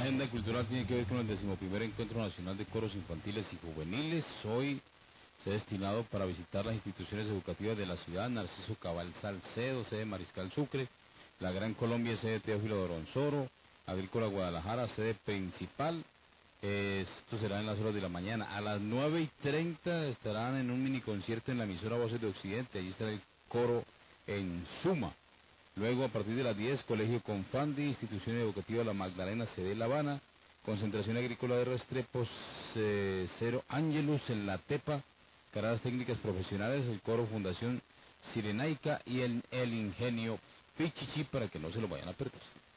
agenda cultural tiene que ver con el 11º Encuentro Nacional de Coros Infantiles y Juveniles. Hoy se ha destinado para visitar las instituciones educativas de la ciudad: Narciso Cabal Salcedo, sede Mariscal Sucre; La Gran Colombia, sede Teófilo Doronsoro; Agrícola Guadalajara, sede principal. Esto será en las horas de la mañana. A las 9:30 estarán en un mini concierto en la emisora Voces de Occidente. Allí estará el coro en Suma. Luego, a partir de las 10, Colegio Confandi, Institución Educativa La Magdalena, sede La Habana; Concentración Agrícola de Restrepo, Cero Ángelus en La Tepa; Caradas Técnicas Profesionales, el coro Fundación Sirenaica y el Ingenio Pichichi, para que no se lo vayan a perder.